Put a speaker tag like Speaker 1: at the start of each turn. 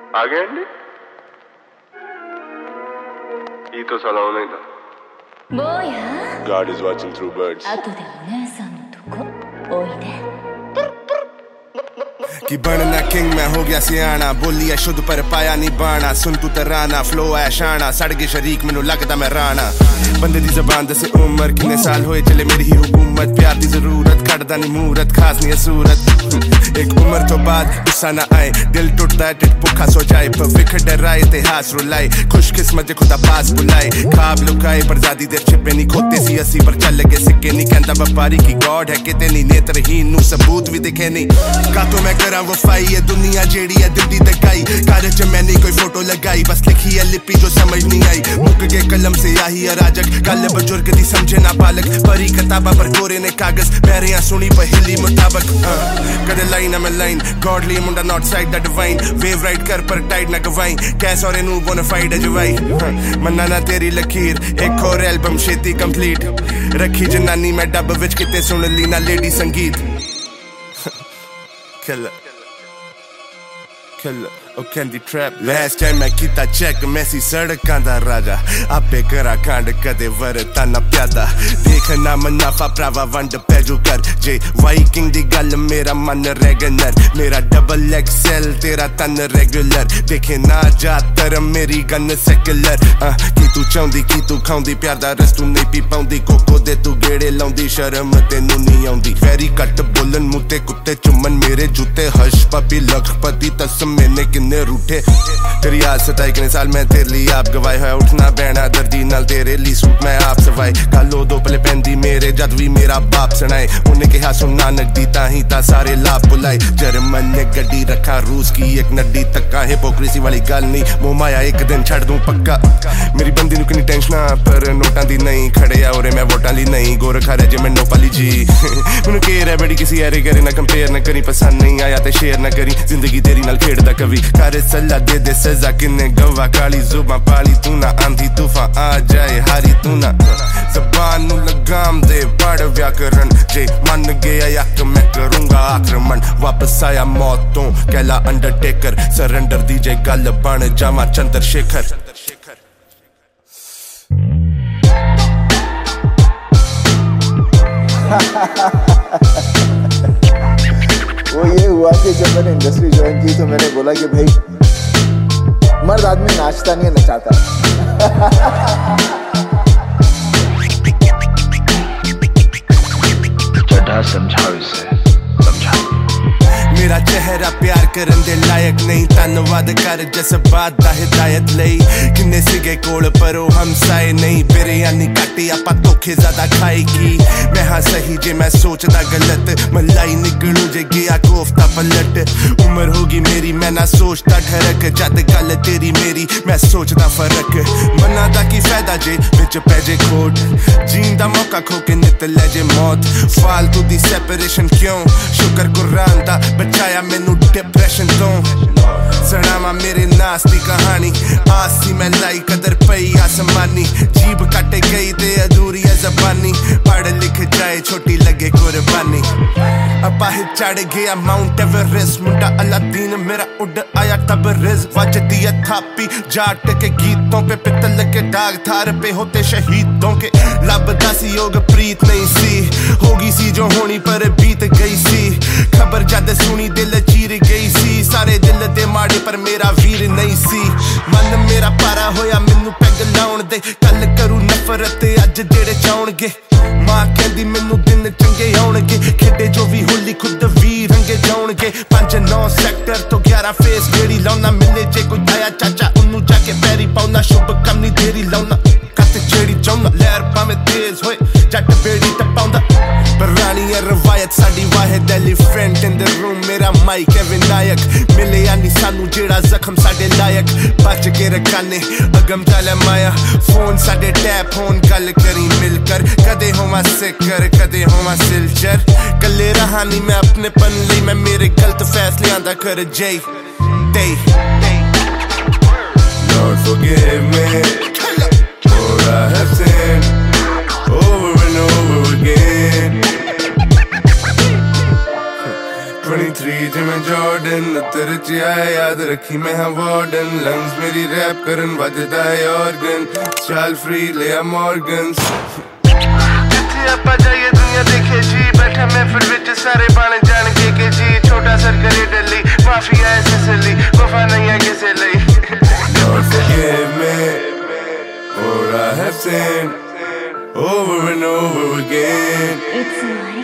Speaker 1: आ गए अंडी? ये तो सलाम नहीं था। God is watching through birds.
Speaker 2: कि बनना किंग मैं हो गया सियाना, बोली है शुद्ध पर पाया नहीं बाना, सुन तू तराना फ्लो है शाना, सड़ गए शरीक मैनू लगदा मैं राना, बंदे दी जबान दसे उम्र किन्ने साल होए चले मेरी ही हुकूमत, प्यार दी जरूरत कटदा नहीं मूरत खास नहीं सूरत, एक उम्र तो बाद गुस्सा ना आए, दिल टूटदा है टिट भुखा सो जाए, पर विखर डराए इतिहास रुलाए, खुशकिस्मत जे खुदा पास बुलाए, खाब लुकाए पर ज़्यादा देर छिपे नहीं, खोते सी असी पर चल लगे सिक्के नहीं, कहता व्यापारी की गॉड है किते नहीं, नेत्रहीन नू सबूत भी दिखे नहीं, का तो मैं करा वफाई ये दुनिया जेड़ी है दिल दी दगाई, कागज च मैंने कोई फोटो लगाई, बस लिखी है लिपि जो समझ नहीं आई, मुक गए कलम से आही अराजक, कल बुजुर्ग दी समझे ना बालक, परी किताबा पर कोरे ने कागज, पैरियां सुनी पर हिली मुताबक, कदे लाइन में लाइन, गॉडली मुंडा not side the divine, wave ride कर पर टाइड ना गवाई, कैस और नू बोनाफाइड अजवाई, मन्ना ना तेरी लकीर, एक और एल्बम छेती कंप्लीट, रखी जनानी मैं डब विच किते सुन ली ना लेडी संगीत, Killer, oh candy trap. Last time मैं किता check मैसी सड़कां दा राजा, आपे करा कांड कदे वरता ना प्यादा, देखना मुनाफा प्रावा वंड पैजू कर, जे वाइकिंग दी गल मेरा मन रेगुलर, मेरा डबल XL तेरा तन रेगुलर, देखे ना जातर मेरी गन सेकुलर, की तू चाहुंदी की तू खाउंदी, प्यार दा रस तू नहीं पी पाउंदी, कोको दे तू गेड़े लाउंदी, शर्म तेनू नहीं आउंदी, वेरी कट बोलन मुते कुत्ते चुम्मन मेरे जूते, हश पपी लखपति तस्म मैंने किन्ने रूठे, तेरी आज सताई किन्ने साल मैं तेरे लिए आप गवाए है, उठना बहना दर्दी नाल तेरे लिए सूट मैं आप सवाई, कालो दो पले पैंदी मेरे जद भी मेरा बाप सुनाए, उन्हें कहा सुनना नकदी ताही ता सारे लाभ बुलाए, जर्मन ने गड्डी रखा रूस की एक नड्डी तक्का, हिपोक्रेसी वाली गल नहीं मुंह माया एक दिन छड़ दूं पक्का, मेरी बंदी नु किन्नी टेंशना पर नोटां दी नहीं, खड़े आ ओरे मैं वोटां ली नहीं, गोरखा रह जे मैनू पाली जी, मैनू केयर है बड़ी किसी ऐरे करे ना कंपेयर ना करी, पसंद नहीं आया ते शेयर ना करी, जिंदगी तेरी नाल खेड़दा कभी, करे सल्ला दे सजा किन्ने गवा, काली जुबां पाली तू ना, आंधी तूफान आ जाए हारी तू ना, ज़बान नू लगाम दे पढ़ व्याकरण, जे मन गया यक मैं करूंगा आक्रमण, वापस आया मौतों कहला अंडरटेकर, सरेंडर दी जे गल बन जावा चंद्रशेखर,
Speaker 3: वो ये हुआ कि जब मैंने इंडस्ट्री ज्वाइन की तो मैंने बोला कि भाई मर्द आदमी नाचता नहीं है नचाता
Speaker 4: चढ़ा समझाओ इसे
Speaker 2: मेरा चेहरा प्यार करन दे लायक नहीं, धन्नवाद कर जज्बात दा हिदायत लई, किन्ने सिगे कोल परो हमसाए नहीं, बिरयानी काटी आपा धोखे ज्यादा खाई की, मैं हाँ सही जे मैं सोचदा गलत, मलाई निकलू जे गया कोफ्ता पलट, उम्र होगी मेरी मैं ना सोचता ठरक, जद गल तेरी मेरी मैं सोचदा फर्क, मना दा की फायदा जे विच पैजे खोट, जीन दा मौका खो के नित ले जे मौत, फालतू दी सेपरेशन क्यों, शुक्र कुरान दा बचाया मैनू डिप्रेशन तो, सड़ावा मेरे नास दी कहानी, आसी मैं लाई कदर पई आसमानी, जीभ कटे गई ते अधूरी है जबानी, पढ़ लिख जाए छोटी लगे कुर्बानी, अपाहिज चढ़ गया माउंट एवरेस्ट, मुंडा अलादीन मेरा उड़ आया तबरेज, वजदी है थापी जाट के गीतों पे, पितल के दाग थार पे होते शहीदों के, लबदा सी योग प्रीत नहीं सी, होगी सी जो होनी पर बीत गई सी, खबर जद सुनी दिल चीर गई सी, सारे दिल दे माड़े पर मेरा वीर नहीं सी, मन मेरा पारा होया मैनू पैग लाउण दे, कल करू नफरत अज जेड़े चाउणगे, मां कहंदी मैनू दिन चंगे आउणगे, खेडे जो भी होली खुद वी रंगे जाउणगे, 5-9 सेक्टर तो 11 फेस गेड़ी लाउना, मिले जे कोई आया चाचा उन्नू जाके पैरी पाउना, शुभ कम नहीं देरी लाउना, कत जेड़ी चाउना, लहर भावें तेज होए जट बेड़ी टपाउंदा, पर रानी है रवायत साडी वाहिद एलिफेंट इन द रूम, मेरा माइक है विनायक, मिले यानी सानू जेड़ा जख्म साडे लायक, बच के रखाने अगम चले माया, फोन साडे टैप होन गल करी मिलकर, कदे होवा सिकर कदे होवा सिलचर, कले रहा नहीं मैं अपने पन लई, मैं मेरे गलत फैसले आंदा कर जय day. Lord forgive me for I have sinned over and over again. 23 जिमें जॉर्डन तेरे च आया याद रखी मैं हाँ वार्डन लंग्स मेरी रैप करन वजदा है ऑर्गन चाल फ्री ले आ मॉर्गन्स जिथे आपा जाइए दुनिया देखे जी बैठा मैं फिर विच सारे बाने जान के जी छोटा सर करे डली माफिया है सिसली वफा नहीं है किसे लई Lord forgive me for I have sinned over and over again.
Speaker 5: It's